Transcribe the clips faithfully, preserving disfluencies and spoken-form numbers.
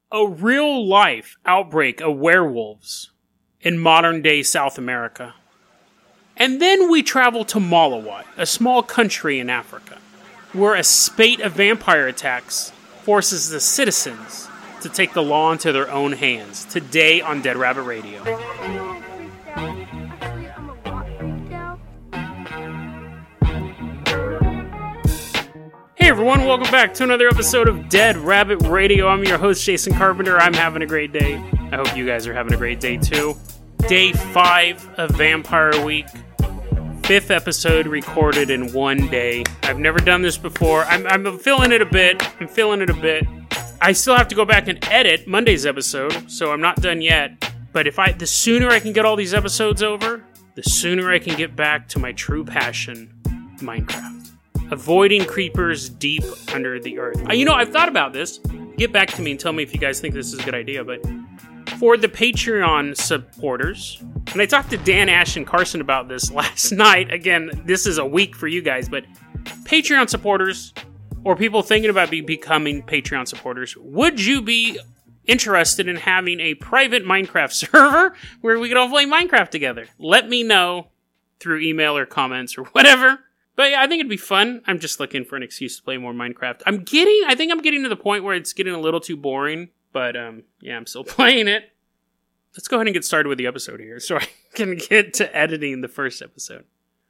a real-life outbreak of werewolves in modern-day South America. And then we travel to Malawi, a small country in Africa, where a spate of vampire attacks forces the citizens to take the law into their own hands. Today on Dead Rabbit Radio. Hey everyone, welcome back to another episode of Dead Rabbit Radio. I'm your host, Jason Carpenter. I'm having a great day. I hope you guys are having a great day too. Day five of Vampire Week. Fifth episode recorded in one day. I've never done this before. I'm, I'm feeling it a bit. I'm feeling it a bit. I still have to go back and edit Monday's episode, so I'm not done yet. But if I, the sooner I can get all these episodes over, the sooner I can get back to my true passion, Minecraft. Avoiding creepers deep under the earth. Uh, you know, I've thought about this. Get back to me and tell me if you guys think this is a good idea, but for the Patreon supporters, and I talked to Dan, Ash, and Carson about this last night. Again, this is a week for you guys, but Patreon supporters, or people thinking about be becoming Patreon supporters, would you be interested in having a private Minecraft server where we could all play Minecraft together? Let me know through email or comments or whatever. But yeah, I think it'd be fun. I'm just looking for an excuse to play more Minecraft. I'm getting, I think I'm getting to the point where it's getting a little too boring. But um, yeah, I'm still playing it. Let's go ahead and get started with the episode here so I can get to editing the first episode.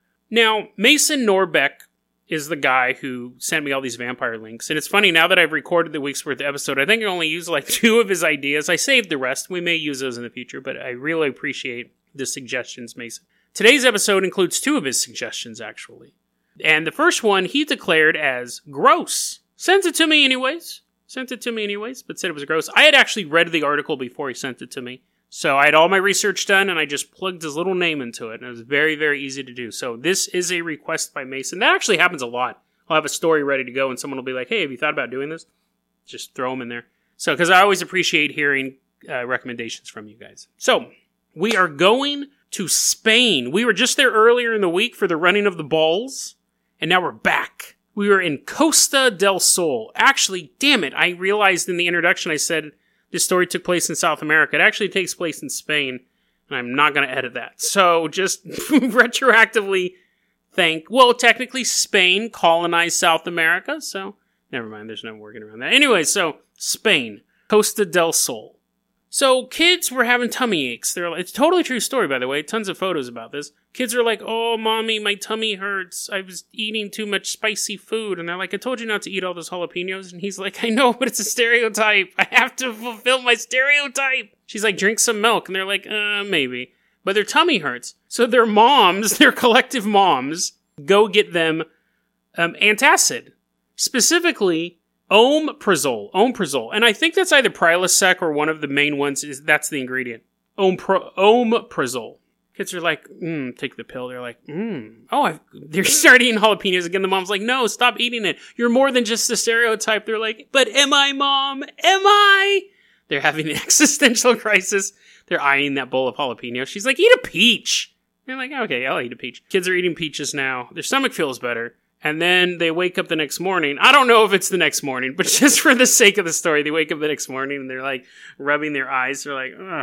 Now, Mason Norbeck is the guy who sent me all these vampire links. And it's funny, now that I've recorded the week's worth of episode, I think I only used like two of his ideas. I saved the rest. We may use those in the future, but I really appreciate the suggestions, Mason. Today's episode includes two of his suggestions, actually. And the first one he declared as gross. Sent it to me anyways. Sent it to me anyways, but said it was gross. I had actually read the article before he sent it to me. So I had all my research done, and I just plugged his little name into it. And it was very, very easy to do. So this is a request by Mason. That actually happens a lot. I'll have a story ready to go, and someone will be like, hey, have you thought about doing this? Just throw them in there. So, because I always appreciate hearing uh, recommendations from you guys. So, we are going to Spain. We were just there earlier in the week for the running of the balls. And now we're back. We were in Costa del Sol. Actually, damn it, I realized in the introduction I said this story took place in South America. It actually takes place in Spain, and I'm not going to edit that. So just retroactively thank, well, technically Spain colonized South America, so never mind, there's no working around that. Anyway, so Spain, Costa del Sol. So kids were having tummy aches. They're like, it's a totally true story, by the way. Tons of photos about this. Kids are like, oh, mommy, my tummy hurts. I was eating too much spicy food. And they're like, I told you not to eat all those jalapenos. And he's like, I know, but it's a stereotype. I have to fulfill my stereotype. She's like, drink some milk. And they're like, uh, maybe. But their tummy hurts. So their moms, their collective moms, go get them um, antacid. Specifically, Omeprazole. Omeprazole. And I think that's either Prilosec or one of the main ones. Is That's the ingredient. Omepro- Omeprazole. Kids are like, mm, take the pill. They're like, mm. Oh, I've, they're starting eating jalapenos again. The mom's like, no, stop eating it. You're more than just a stereotype. They're like, but am I, mom? Am I? They're having an existential crisis. They're eyeing that bowl of jalapenos. She's like, eat a peach. They're like, okay, I'll eat a peach. Kids are eating peaches now. Their stomach feels better. And then they wake up the next morning. I don't know if it's the next morning, but just for the sake of the story, they wake up the next morning and they're like rubbing their eyes. They're like, ugh.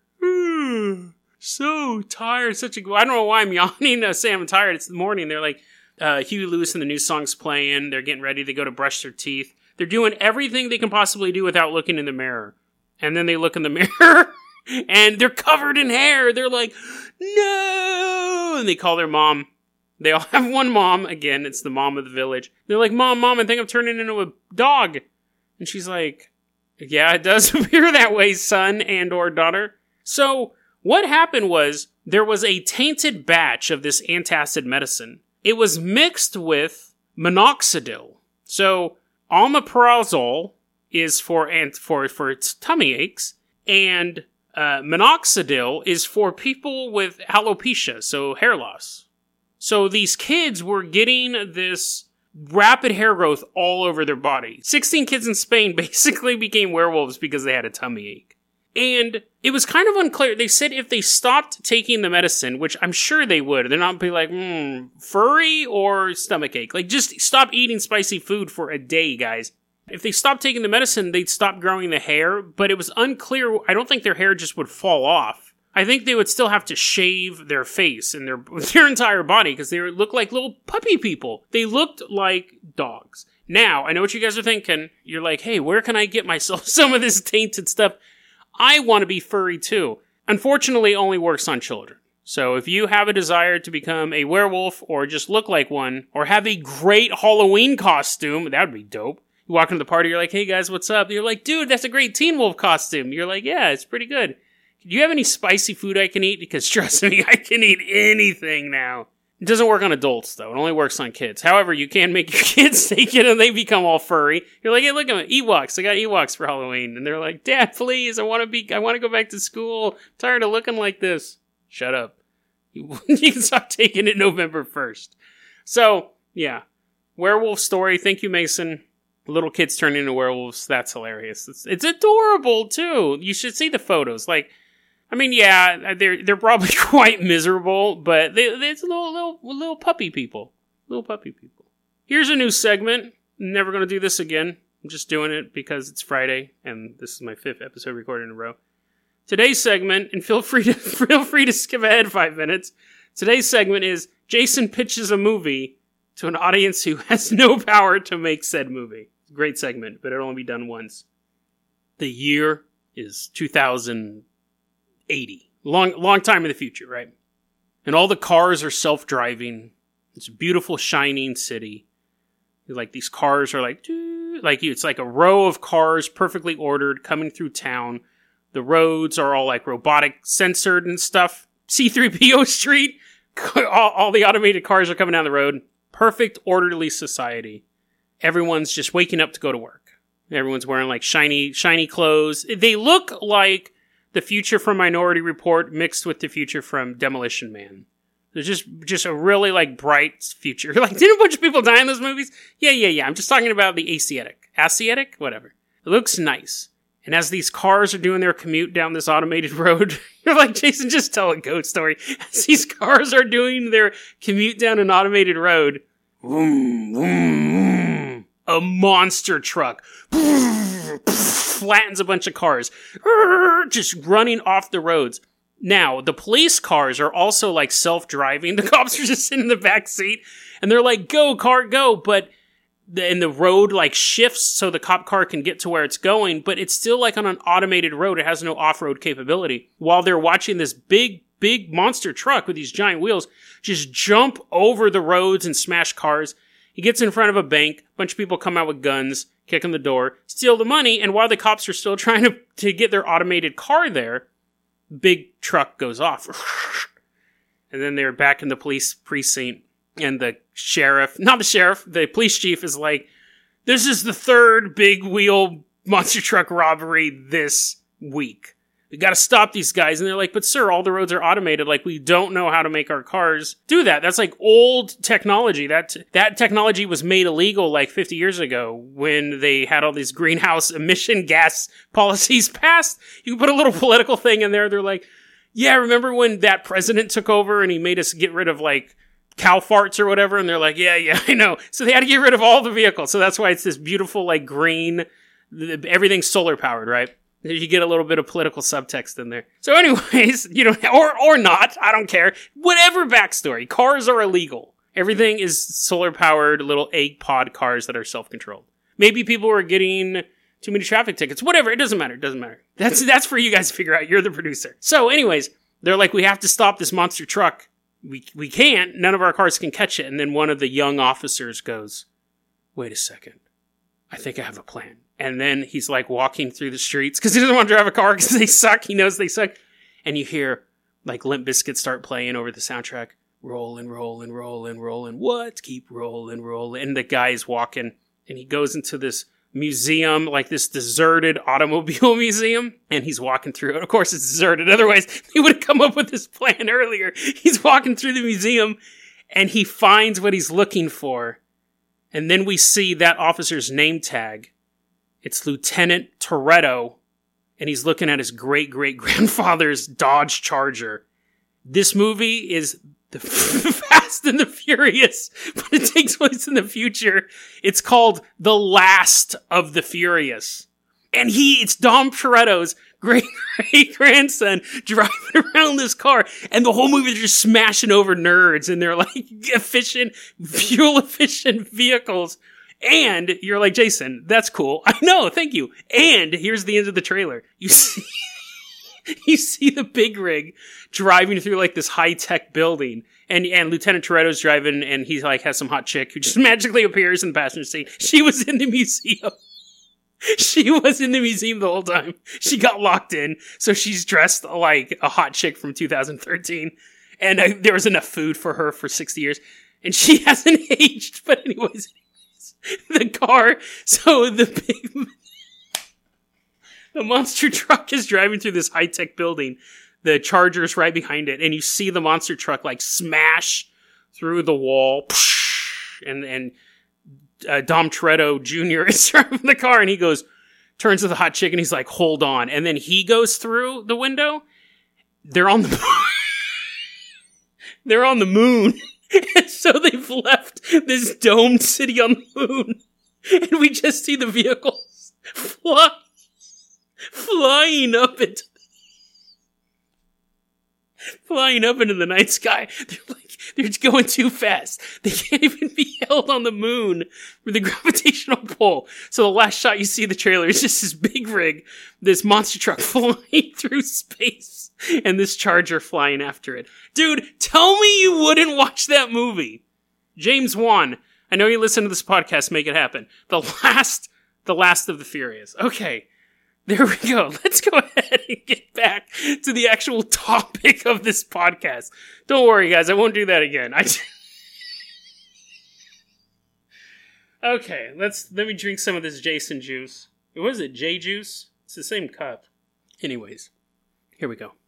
Mm. So tired, such a... I don't know why I'm yawning to say I'm tired. It's the morning. They're like, uh, Huey Lewis and the new song's playing. They're getting ready to go to brush their teeth. They're doing everything they can possibly do without looking in the mirror. And then they look in the mirror, and they're covered in hair. They're like, no! And they call their mom. They all have one mom. Again, it's the mom of the village. They're like, Mom, Mom, I think I'm turning into a dog. And she's like, yeah, it does appear that way, son and or daughter. So... what happened was, there was a tainted batch of this antacid medicine. It was mixed with minoxidil. So, omeprazole is for ant- for for its tummy aches, and uh, minoxidil is for people with alopecia, so hair loss. So these kids were getting this rapid hair growth all over their body. sixteen kids in Spain basically became werewolves because they had a tummy ache. And it was kind of unclear. They said if they stopped taking the medicine, which I'm sure they would, they're not be like, hmm, furry or stomachache. Like, just stop eating spicy food for a day, guys. If they stopped taking the medicine, they'd stop growing the hair, but it was unclear. I don't think their hair just would fall off. I think they would still have to shave their face and their their entire body because they looked like little puppy people. They looked like dogs. Now, I know what you guys are thinking. You're like, hey, where can I get myself some of this tainted stuff? I want to be furry too. Unfortunately, it only works on children. So if you have a desire to become a werewolf or just look like one or have a great Halloween costume, that would be dope. You walk into the party, you're like, hey guys, what's up? You're like, dude, that's a great Teen Wolf costume. You're like, yeah, it's pretty good. Do you have any spicy food I can eat? Because trust me, I can eat anything now. It doesn't work on adults, though. It only works on kids. However, you can make your kids take it and they become all furry. You're like, hey, look at me, Ewoks. I got Ewoks for Halloween. And they're like, Dad, please, I want to be, I want to go back to school. I'm tired of looking like this. Shut up. You, you can stop taking it November first. So, yeah. Werewolf story. Thank you, Mason. Little kids turning into werewolves. That's hilarious. It's, it's adorable, too. You should see the photos. Like, I mean, yeah, they're they're probably quite miserable, but they, it's little, little, little puppy people. Little puppy people. Here's a new segment. I'm never going to do this again. I'm just doing it because it's Friday, and this is my fifth episode recorded in a row. Today's segment, and feel free to feel free to skip ahead five minutes. Today's segment is Jason pitches a movie to an audience who has no power to make said movie. Great segment, but it'll only be done once. The year is two thousand eighty. Long, long time in the future, right? And all the cars are self-driving. It's a beautiful, shining city. Like, these cars are like, like, it's like a row of cars perfectly ordered coming through town. The roads are all like robotic censored and stuff. C three P O Street. all, all the automated cars are coming down the road. Perfect, orderly society. Everyone's just waking up to go to work. Everyone's wearing like shiny, shiny clothes. They look like the future from Minority Report mixed with the future from Demolition Man. There's just, just a really like bright future. Like, didn't a bunch of people die in those movies? Yeah, yeah, yeah. I'm just talking about the Asiatic. Asiatic? Whatever. It looks nice. And as these cars are doing their commute down this automated road, you're like, Jason, just tell a ghost story. As these cars are doing their commute down an automated road, vroom, vroom, vroom, a monster truck flattens a bunch of cars, just running off the roads. Now, the police cars are also like self-driving. The cops are just sitting in the back seat, and they're like, go, car, go, but the, and the road like shifts so the cop car can get to where it's going, but it's still like on an automated road. It has no off-road capability. While they're watching this big, big monster truck with these giant wheels just jump over the roads and smash cars. He gets in front of a bank. A bunch of people come out with guns, kick in the door, steal the money, and while the cops are still trying to, to get their automated car there, big truck goes off. And then they're back in the police precinct, and the sheriff, not the sheriff, the police chief is like, this is the third big wheel monster truck robbery this week. We gotta stop these guys. And they're like, but sir, all the roads are automated. Like, we don't know how to make our cars do that. That's like old technology. That, that technology was made illegal like fifty years ago when they had all these greenhouse emission gas policies passed. You can put a little political thing in there. They're like, yeah, remember when that president took over and he made us get rid of like cow farts or whatever? And they're like, yeah, yeah, I know. So they had to get rid of all the vehicles. So that's why it's this beautiful, like, green, everything's solar powered, right? You get a little bit of political subtext in there. So anyways, you know, or, or not, I don't care. Whatever backstory, cars are illegal. Everything is solar powered little egg pod cars that are self-controlled. Maybe people are getting too many traffic tickets. Whatever, it doesn't matter, it doesn't matter. That's, that's for you guys to figure out. You're the producer. So anyways, they're like, we have to stop this monster truck. We, we can't. None of our cars can catch it. And then one of the young officers goes, wait a second. I think I have a plan. And then he's like walking through the streets because he doesn't want to drive a car because they suck. He knows they suck. And you hear like Limp Bizkit start playing over the soundtrack. Rolling, rolling, rolling, rolling. What? Keep rolling, rolling. And the guy is walking and he goes into this museum, like this deserted automobile museum. And he's walking through it. Of course, it's deserted. Otherwise, he would have come up with this plan earlier. He's walking through the museum and he finds what he's looking for. And then we see that officer's name tag. It's Lieutenant Toretto, and he's looking at his great-great-grandfather's Dodge Charger. This movie is the Fast and the Furious, but it takes place in the future. It's called The Last of the Furious. And he, it's Dom Toretto's great great grandson driving around this car, and the whole movie they're just smashing over nerds in their like efficient, fuel efficient vehicles. And you're like, Jason, that's cool. I know, thank you. And here's the end of the trailer. You see, you see the big rig driving through like this high tech building, and and Lieutenant Toretto's driving, and he like has some hot chick who just magically appears in the passenger seat. She was in the museum. She was in the museum the whole time. She got locked in, so she's dressed like a hot chick from two thousand thirteen. And uh, there was enough food for her for sixty years. And she hasn't aged. But anyways, the car, so the big, the monster truck is driving through this high-tech building. The Charger's right behind it. And you see the monster truck like smash through the wall. And, and, Uh, Dom Toretto Junior is driving the car, and he goes, turns to the hot chick, and he's like, hold on. And then he goes through the window. They're on the They're on the moon. And so they've left this domed city on the moon. And we just see the vehicles fly, flying up into flying up into the night sky. They're like, they're going too fast. They can't even be held on the moon with the gravitational pull. So the last shot you see of the trailer is just this big rig, this monster truck flying through space, and this Charger flying after it. Dude, tell me you wouldn't watch that movie. James Wan, I know you listen to this podcast, make it happen. The last, the last of the Furious. Okay. There we go. Let's go ahead and get back to the actual topic of this podcast. Don't worry, guys. I won't do that again. I okay, let's let me drink some of this Jason juice. What is it? J juice? It's the same cup. Anyways, here we go.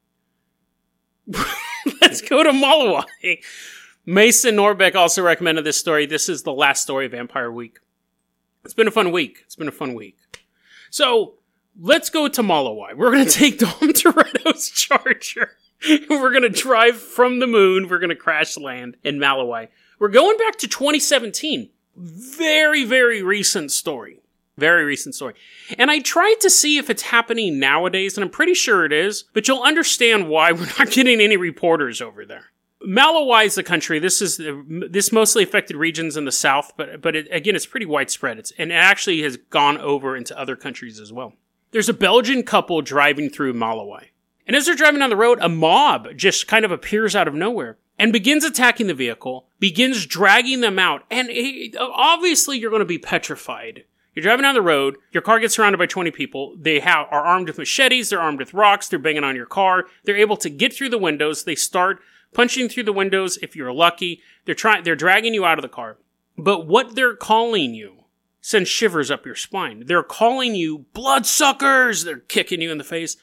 Let's go to Malawai. Mason Norbeck also recommended this story. This is the last story of Vampire Week. It's been a fun week. It's been a fun week. So, let's go to Malawai. We're going to take Dom Toretto's Charger. And we're going to drive from the moon. We're going to crash land in Malawai. We're going back to twenty seventeen. Very, very recent story. Very recent story. And I tried to see if it's happening nowadays, and I'm pretty sure it is. But you'll understand why we're not getting any reporters over there. Malawai is the country. This is this mostly affected regions in the south, but but it, again, it's pretty widespread. It's and it actually has gone over into other countries as well. There's a Belgian couple driving through Malawai, and as they're driving down the road, a mob just kind of appears out of nowhere and begins attacking the vehicle, begins dragging them out, and it, obviously you're going to be petrified. You're driving down the road, your car gets surrounded by twenty people, they have, are armed with machetes, they're armed with rocks, they're banging on your car, they're able to get through the windows, they start punching through the windows if you're lucky. They're trying, they're dragging you out of the car. But what they're calling you sends shivers up your spine. They're calling you bloodsuckers. They're kicking you in the face.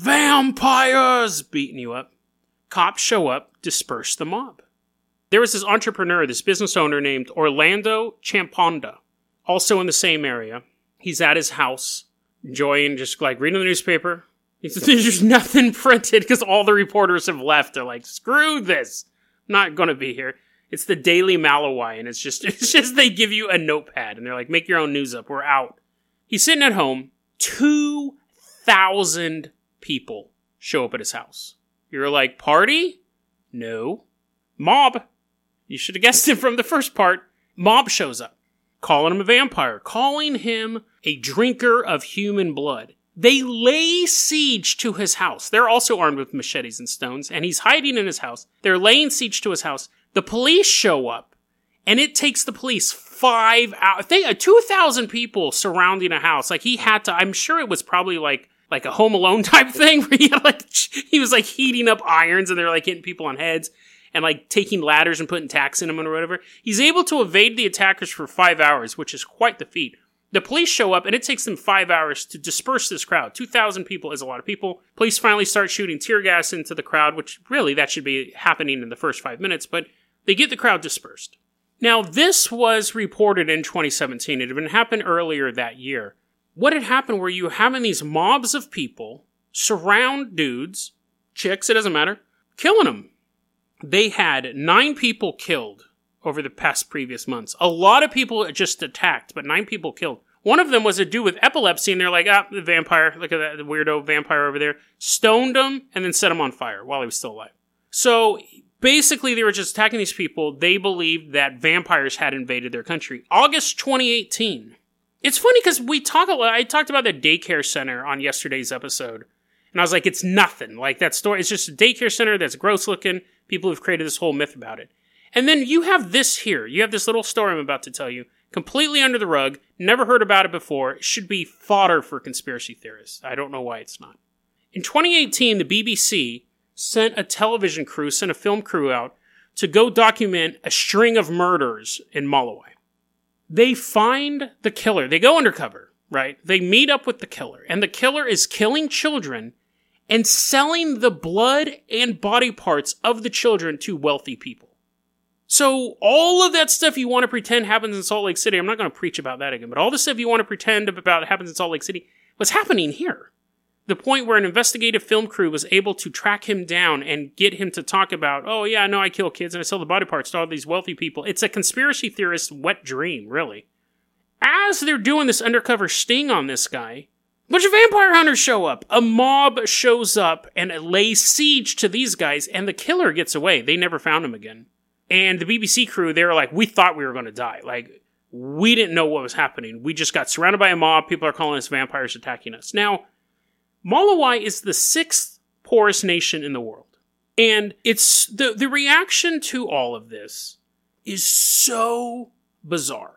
Vampires, beating you up. Cops show up, disperse the mob. There was this entrepreneur, this business owner named Orlando Champonda, also in the same area. He's at his house, enjoying just like reading the newspaper. There's nothing printed because all the reporters have left. They're like, screw this. I'm not going to be here. It's the Daily Malawai, and it's just, it's just they give you a notepad, and they're like, make your own news up. We're out. He's sitting at home. two thousand people show up at his house. You're like, party? No. Mob. You should have guessed it from the first part. Mob shows up, calling him a vampire, calling him a drinker of human blood. They lay siege to his house. They're also armed with machetes and stones, and he's hiding in his house. They're laying siege to his house. The police show up, and it takes the police five hours. Think two thousand people surrounding a house. Like he had to. I'm sure it was probably like like a Home Alone type thing where he had like he was like heating up irons, and they're like hitting people on heads and like taking ladders and putting tacks in them or whatever. He's able to evade the attackers for five hours, which is quite the feat. The police show up, and it takes them five hours to disperse this crowd. two thousand people is a lot of people. Police finally start shooting tear gas into the crowd, which really, that should be happening in the first five minutes, but they get the crowd dispersed. Now, this was reported in twenty seventeen. It had been happened earlier that year. What had happened were you having these mobs of people surround dudes, chicks, it doesn't matter, killing them. They had nine people killed over the past previous months. A lot of people just attacked, but nine people killed. One of them was a dude with epilepsy, and they're like, ah, the vampire, look at that the weirdo vampire over there. Stoned him, and then set him on fire while he was still alive. So, basically, they were just attacking these people. They believed that vampires had invaded their country. August twenty eighteen. It's funny because we talk a lot, I talked about the daycare center on yesterday's episode. And I was like, it's nothing. Like, that story, it's just a daycare center that's gross looking. People have created this whole myth about it. And then you have this here. You have this little story I'm about to tell you. Completely under the rug. Never heard about it before. It should be fodder for conspiracy theorists. I don't know why it's not. In twenty eighteen, the B B C sent a television crew, sent a film crew out to go document a string of murders in Malawi. They find the killer. They go undercover, right? They meet up with the killer. And the killer is killing children and selling the blood and body parts of the children to wealthy people. So all of that stuff you want to pretend happens in Salt Lake City, I'm not going to preach about that again, but all the stuff you want to pretend about happens in Salt Lake City was happening here. The point where an investigative film crew was able to track him down and get him to talk about, oh yeah, no, I kill kids and I sell the body parts to all these wealthy people. It's a conspiracy theorist's wet dream, really. As they're doing this undercover sting on this guy, a bunch of vampire hunters show up. A mob shows up and lays siege to these guys, and the killer gets away. They never found him again. And the B B C crew, they were like, we thought we were going to die. Like, we didn't know what was happening. We just got surrounded by a mob. People are calling us vampires attacking us. Now, Malawi is the sixth poorest nation in the world. And it's the, the reaction to all of this is so bizarre.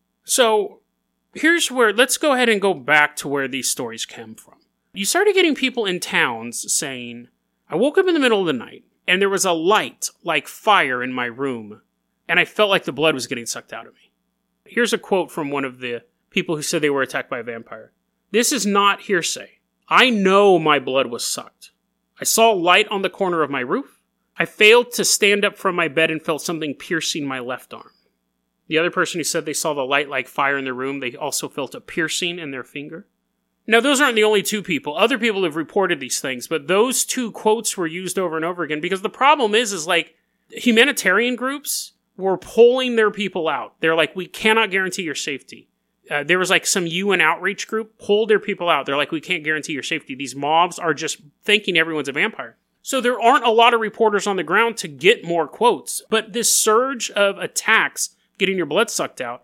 So, here's where, let's go ahead and go back to where these stories came from. You started getting people in towns saying, I woke up in the middle of the night, and there was a light like fire in my room, and I felt like the blood was getting sucked out of me. Here's a quote from one of the people who said they were attacked by a vampire. This is not hearsay. I know my blood was sucked. I saw light on the corner of my roof. I failed to stand up from my bed and felt something piercing my left arm. The other person who said they saw the light like fire in their room, they also felt a piercing in their finger. Now, those aren't the only two people. Other people have reported these things, but those two quotes were used over and over again because the problem is, is like, humanitarian groups were pulling their people out. They're like, we cannot guarantee your safety. Uh, there was like some U N outreach group pulled their people out. They're like, we can't guarantee your safety. These mobs are just thinking everyone's a vampire. So there aren't a lot of reporters on the ground to get more quotes. But this surge of attacks, getting your blood sucked out.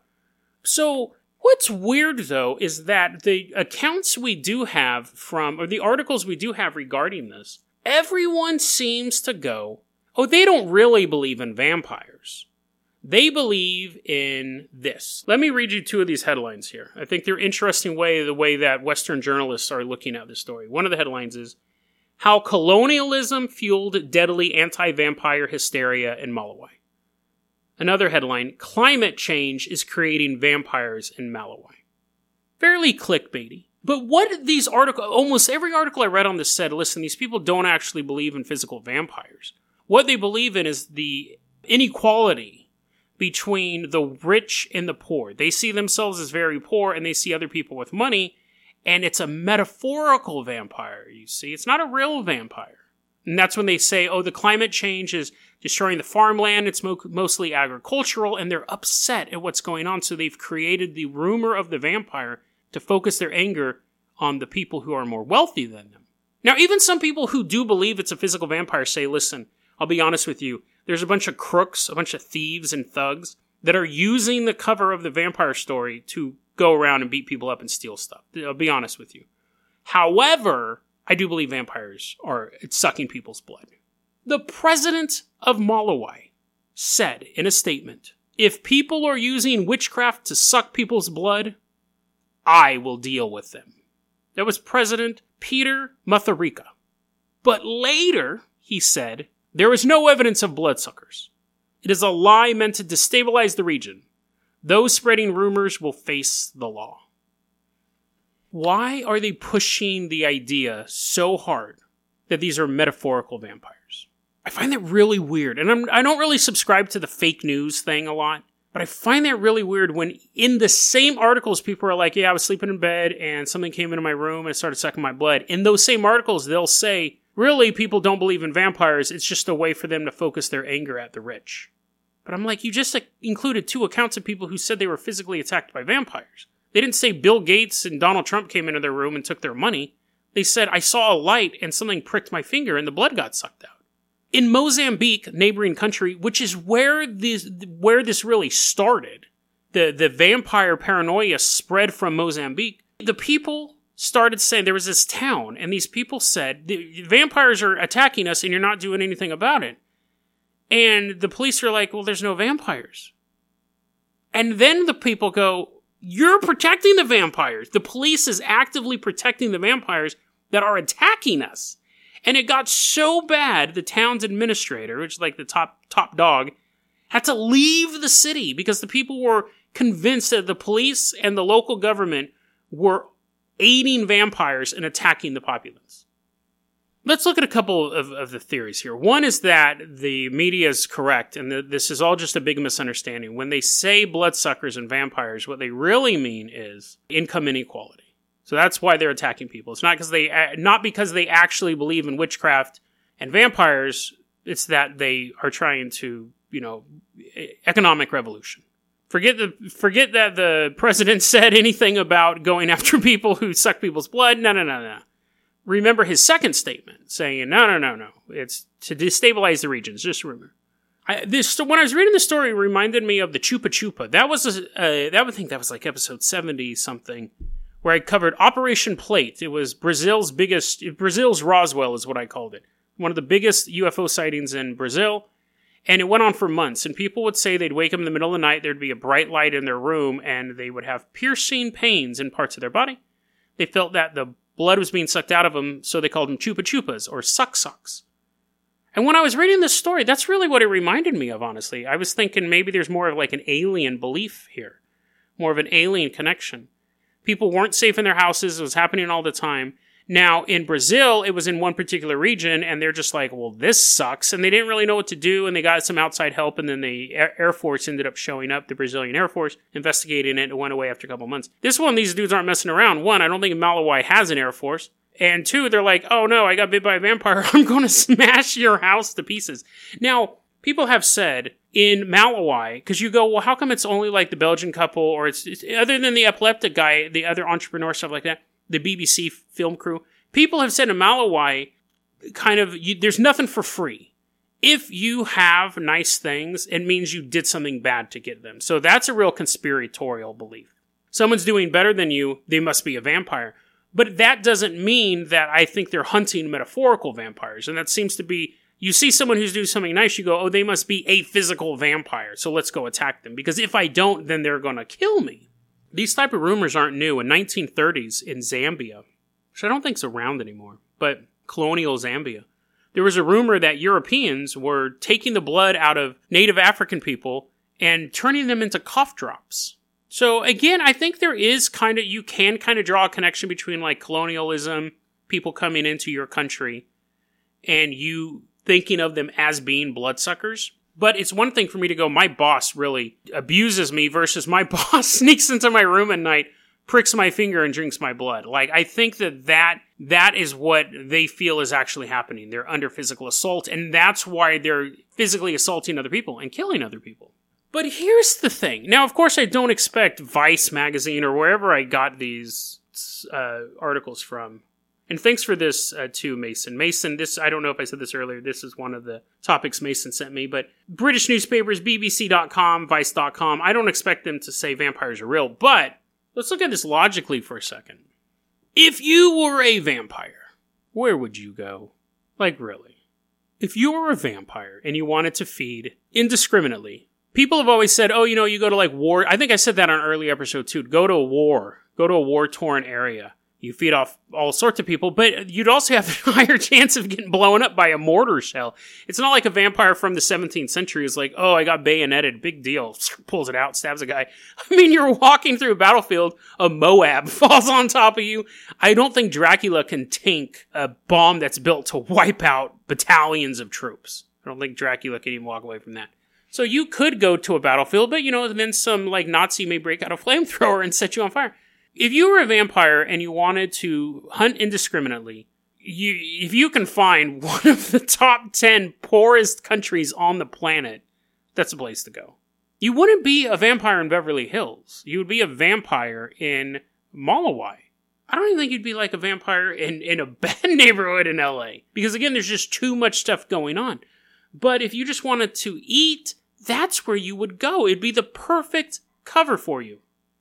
So what's weird, though, is that the accounts we do have from, or the articles we do have regarding this, everyone seems to go, oh, they don't really believe in vampires. They believe in this. Let me read you two of these headlines here. I think they're interesting way, the way that Western journalists are looking at this story. One of the headlines is, How Colonialism Fueled Deadly Anti-Vampire Hysteria in Malawi. Another headline, Climate Change is Creating Vampires in Malawi. Fairly clickbaity. But what these articles, almost every article I read on this said, listen, these people don't actually believe in physical vampires. What they believe in is the inequality between the rich and the poor. They see themselves as very poor and they see other people with money, and it's a metaphorical vampire, you see. It's not a real vampire. And that's when they say, oh, the climate change is destroying the farmland, it's mo- mostly agricultural, and they're upset at what's going on, so they've created the rumor of the vampire to focus their anger on the people who are more wealthy than them. Now, even some people who do believe it's a physical vampire say, listen, I'll be honest with you, there's a bunch of crooks, a bunch of thieves and thugs that are using the cover of the vampire story to go around and beat people up and steal stuff. I'll be honest with you. However, I do believe vampires are sucking people's blood. The president of Malawi said in a statement, if people are using witchcraft to suck people's blood, I will deal with them. That was President Peter Mutharika. But later, he said, there is no evidence of bloodsuckers. It is a lie meant to destabilize the region. Those spreading rumors will face the law. Why are they pushing the idea so hard that these are metaphorical vampires? I find that really weird. And I'm, I don't really subscribe to the fake news thing a lot. But I find that really weird when in the same articles people are like, yeah, I was sleeping in bed and something came into my room and it started sucking my blood. In those same articles, they'll say, really people don't believe in vampires. It's just a way for them to focus their anger at the rich. But I'm like, you just like, included two accounts of people who said they were physically attacked by vampires. They didn't say Bill Gates and Donald Trump came into their room and took their money. They said, I saw a light and something pricked my finger and the blood got sucked out. In Mozambique, neighboring country, which is where this, where this really started, the, the vampire paranoia spread from Mozambique, the people started saying, there was this town, and these people said, the vampires are attacking us and you're not doing anything about it. And the police are like, well, there's no vampires. And then the people go, you're protecting the vampires. The police is actively protecting the vampires that are attacking us. And it got so bad, the town's administrator, which is like the top top dog, had to leave the city because the people were convinced that the police and the local government were aiding vampires and attacking the populace. Let's look at a couple of, of the theories here. One is that the media is correct, and the, this is all just a big misunderstanding. When they say bloodsuckers and vampires, what they really mean is income inequality. So that's why they're attacking people. It's not because they, not because they actually believe in witchcraft and vampires. It's that they are trying to, you know, economic revolution. Forget the, forget that the president said anything about going after people who suck people's blood. No, no, no, no. Remember his second statement saying, no, no, no, no. It's to destabilize the regions. Just remember. I, this, when I was reading the story, it reminded me of the Chupa Chupa. That was, a, uh, that, I think that was like episode seventy something, where I covered Operation Plate. It was Brazil's biggest, Brazil's Roswell is what I called it. One of the biggest U F O sightings in Brazil. And it went on for months. And people would say they'd wake up in the middle of the night, there'd be a bright light in their room, and they would have piercing pains in parts of their body. They felt that the blood was being sucked out of them, so they called them Chupa Chupas, or Suck Sucks. And when I was reading this story, that's really what it reminded me of, honestly. I was thinking maybe there's more of like an alien belief here. More of an alien connection. People weren't safe in their houses. It was happening all the time. Now, in Brazil, it was in one particular region, and they're just like, well, this sucks. And they didn't really know what to do, and they got some outside help, and then the Air Force ended up showing up, the Brazilian Air Force, investigating it, and it went away after a couple months. This one, these dudes aren't messing around. One, I don't think Malawi has an Air Force. And two, they're like, oh no, I got bit by a vampire. I'm going to smash your house to pieces. Now, people have said in Malawi, because you go, well, how come it's only like the Belgian couple, or it's, it's other than the epileptic guy, the other entrepreneur, stuff like that, the B B C film crew. People have said in Malawi, kind of, you, there's nothing for free. If you have nice things, it means you did something bad to get them. So that's a real conspiratorial belief. Someone's doing better than you, they must be a vampire. But that doesn't mean that I think they're hunting metaphorical vampires. And that seems to be, you see someone who's doing something nice, you go, oh, they must be a physical vampire, so let's go attack them. Because if I don't, then they're going to kill me. These type of rumors aren't new. In nineteen thirties in Zambia, which I don't think is around anymore, but colonial Zambia, there was a rumor that Europeans were taking the blood out of native African people and turning them into cough drops. So again, I think there is kind of, you can kind of draw a connection between like colonialism, people coming into your country, and you thinking of them as being bloodsuckers. But it's one thing for me to go, my boss really abuses me versus my boss sneaks into my room at night, pricks my finger, and drinks my blood. Like, I think that that, that is what they feel is actually happening. They're under physical assault, and that's why they're physically assaulting other people and killing other people. But here's the thing. Now, of course, I don't expect Vice magazine or wherever I got these uh, articles from. And thanks for this, uh, too, Mason. Mason, this, I don't know if I said this earlier, this is one of the topics Mason sent me, but British newspapers, B B C dot com, Vice dot com, I don't expect them to say vampires are real, but let's look at this logically for a second. If you were a vampire, where would you go? Like, really? If you were a vampire and you wanted to feed indiscriminately, people have always said, oh, you know, you go to like war, I think I said that on an early episode too, go to a war, go to a war-torn area. You feed off all sorts of people, but you'd also have a higher chance of getting blown up by a mortar shell. It's not like a vampire from the seventeenth century is like, oh, I got bayoneted, big deal, pulls it out, stabs a guy. I mean, you're walking through a battlefield, a Moab falls on top of you. I don't think Dracula can tank a bomb that's built to wipe out battalions of troops. I don't think Dracula can even walk away from that. So you could go to a battlefield, but, you know, then some, like, Nazi may break out a flamethrower and set you on fire. If you were a vampire and you wanted to hunt indiscriminately, you, if you can find one of the top ten poorest countries on the planet, that's a place to go. You wouldn't be a vampire in Beverly Hills. You would be a vampire in Malawai. I don't even think you'd be like a vampire in, in a bad neighborhood in L A. Because again, there's just too much stuff going on. But if you just wanted to eat, that's where you would go. It'd be the perfect cover for you.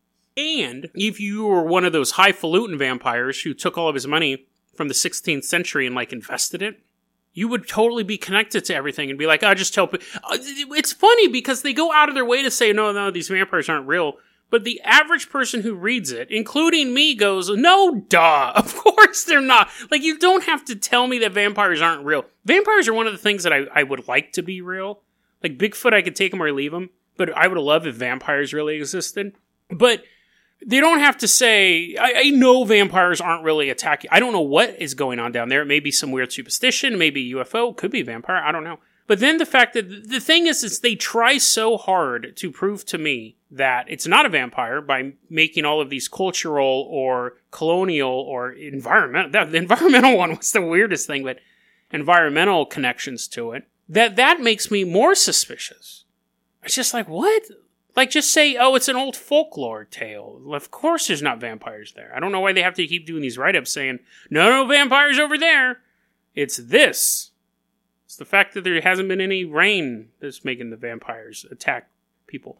And if you were one of those highfalutin vampires who took all of his money from the sixteenth century and like invested it, you would totally be connected to everything and be like, I just tell people. It's funny because they go out of their way to say, no, no, these vampires aren't real. But the average person who reads it, including me, goes, no, duh, of course they're not. Like, you don't have to tell me that vampires aren't real. Vampires are one of the things that I, I would like to be real. Like, Bigfoot, I could take them or leave them. But I would love if vampires really existed. But they don't have to say, I, I know vampires aren't really attacking. I don't know what is going on down there. It may be some weird superstition, maybe a U F O, could be a vampire, I don't know. But then the fact that, the thing is, is they try so hard to prove to me that it's not a vampire by making all of these cultural or colonial or environmental, that, the environmental one was the weirdest thing, but environmental connections to it, that that makes me more suspicious. It's just like, what? Like, just say, oh, it's an old folklore tale. Of course there's not vampires there. I don't know why they have to keep doing these write-ups saying, no, no vampires over there. It's this. It's the fact that there hasn't been any rain that's making the vampires attack people.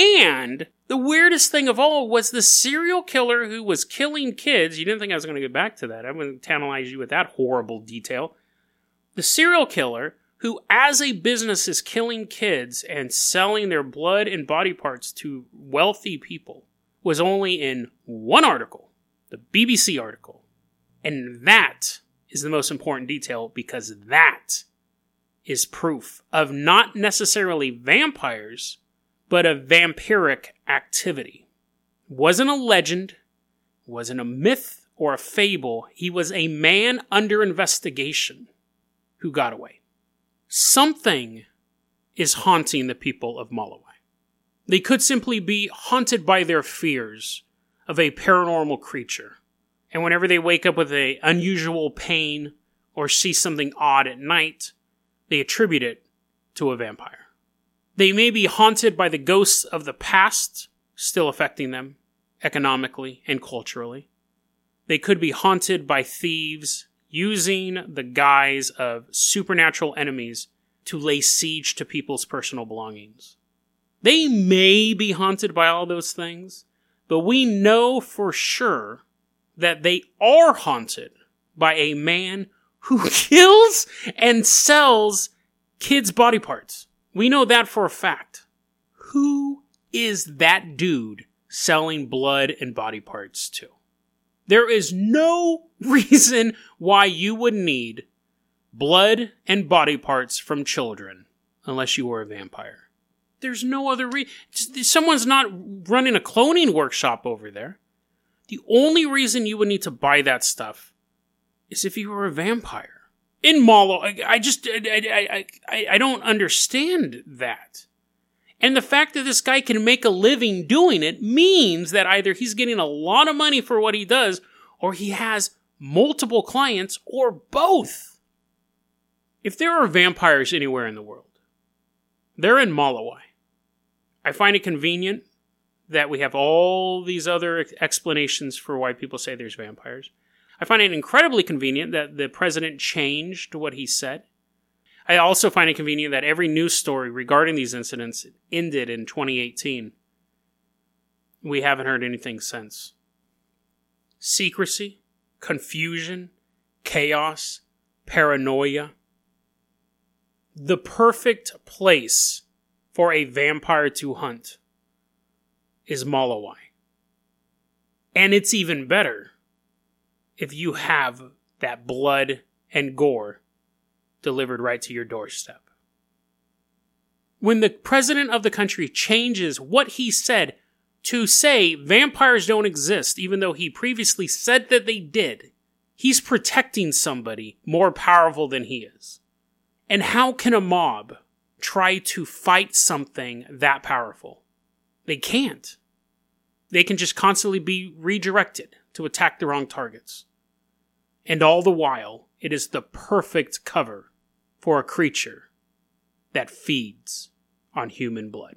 And the weirdest thing of all was the serial killer who was killing kids. You didn't think I was going to get back to that. I'm going to tantalize you with that horrible detail. The serial killer who, as a business, is killing kids and selling their blood and body parts to wealthy people, was only in one article, the B B C article. And that is the most important detail, because that is proof of not necessarily vampires, but of vampiric activity. Wasn't a legend, wasn't a myth or a fable. He was a man under investigation who got away. Something is haunting the people of Malawai. They could simply be haunted by their fears of a paranormal creature. And whenever they wake up with an unusual pain or see something odd at night, they attribute it to a vampire. They may be haunted by the ghosts of the past, still affecting them economically and culturally. They could be haunted by thieves using the guise of supernatural enemies to lay siege to people's personal belongings. They may be haunted by all those things, but we know for sure that they are haunted by a man who kills and sells kids' body parts. We know that for a fact. Who is that dude selling blood and body parts to? There is no reason why you would need blood and body parts from children unless you were a vampire. There's no other reason. Someone's not running a cloning workshop over there. The only reason you would need to buy that stuff is if you were a vampire. In Malo, I, I just, I, I, I, I don't understand that. And the fact that this guy can make a living doing it means that either he's getting a lot of money for what he does, or he has multiple clients, or both. If there are vampires anywhere in the world, they're in Malawai. I find it convenient that we have all these other explanations for why people say there's vampires. I find it incredibly convenient that the president changed what he said. I also find it convenient that every news story regarding these incidents ended in twenty eighteen. We haven't heard anything since. Secrecy, confusion, chaos, paranoia. The perfect place for a vampire to hunt is Malawai. And it's even better if you have that blood and gore delivered right to your doorstep. When the president of the country changes what he said to say vampires don't exist, even though he previously said that they did, he's protecting somebody more powerful than he is. And how can a mob try to fight something that powerful? They can't. They can just constantly be redirected to attack the wrong targets. And all the while, it is the perfect cover for a creature that feeds on human blood.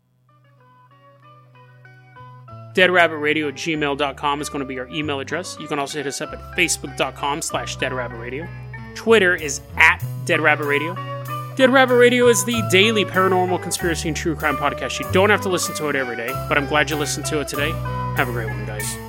deadrabbitradio at gmail dot com is going to be our email address. You can also hit us up at facebook.com slash deadrabbitradio. Twitter is at deadrabbitradio. Dead Rabbit Radio is the daily paranormal conspiracy and true crime podcast. You don't have to listen to it every day, but I'm glad you listened to it today. Have a great one, guys.